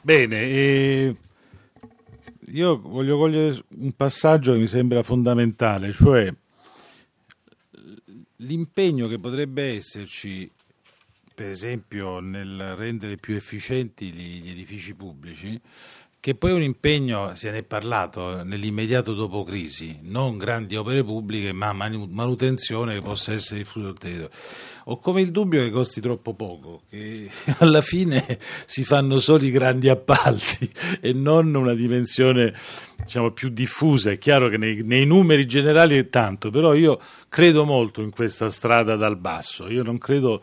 Bene, io voglio cogliere un passaggio che mi sembra fondamentale, cioè l'impegno che potrebbe esserci, per esempio, nel rendere più efficienti gli edifici pubblici, che poi è un impegno, se ne è parlato, nell'immediato dopo crisi, non grandi opere pubbliche, ma manutenzione che possa essere diffusa sul territorio. Ho come il dubbio che costi troppo poco, che alla fine si fanno solo i grandi appalti e non una dimensione, diciamo, più diffusa. È chiaro che nei numeri generali è tanto, però io credo molto in questa strada dal basso. Io non credo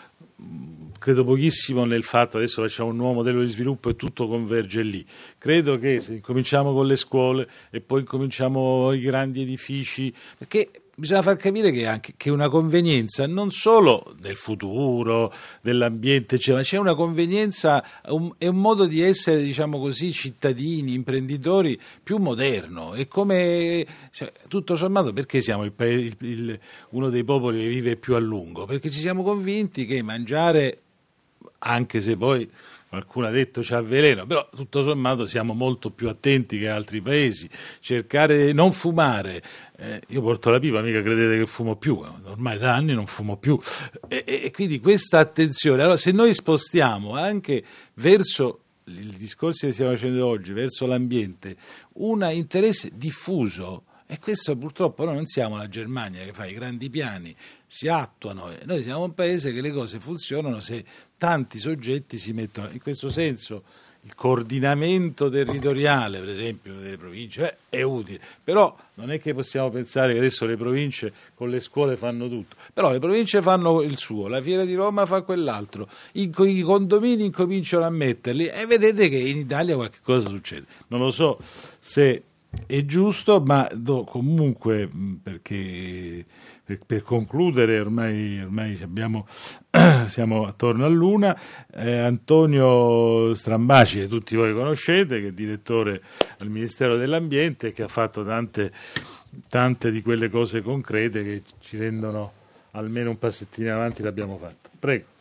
pochissimo nel fatto adesso facciamo un nuovo modello di sviluppo e tutto converge lì. Credo che se cominciamo con le scuole e poi cominciamo i grandi edifici, perché bisogna far capire che una convenienza non solo del futuro, dell'ambiente, ma c'è una convenienza, è un modo di essere, diciamo così, cittadini, imprenditori più moderno. E come, cioè, tutto sommato, perché siamo uno dei popoli che vive più a lungo? Perché ci siamo convinti che mangiare, anche se poi qualcuno ha detto c'ha veleno, però tutto sommato siamo molto più attenti che altri paesi. Cercare di non fumare, io porto la pipa, mica credete che fumo più, ormai da anni non fumo più, e quindi questa attenzione. Allora, se noi spostiamo anche verso il discorso che stiamo facendo oggi, verso l'ambiente, un interesse diffuso. E questo purtroppo noi non siamo la Germania che fa i grandi piani, si attuano, noi siamo un paese che le cose funzionano se tanti soggetti si mettono. In questo senso il coordinamento territoriale, per esempio, delle province è utile, però non è che possiamo pensare che adesso le province con le scuole fanno tutto, però le province fanno il suo, la Fiera di Roma fa quell'altro, i condomini incominciano a metterli e vedete che in Italia qualche cosa succede. Non lo so se è giusto, ma comunque, perché per concludere, ormai siamo attorno all'una. Antonio Strambaci, che tutti voi conoscete, che è direttore al Ministero dell'Ambiente, che ha fatto tante di quelle cose concrete che ci rendono almeno un passettino avanti, l'abbiamo fatto. Prego.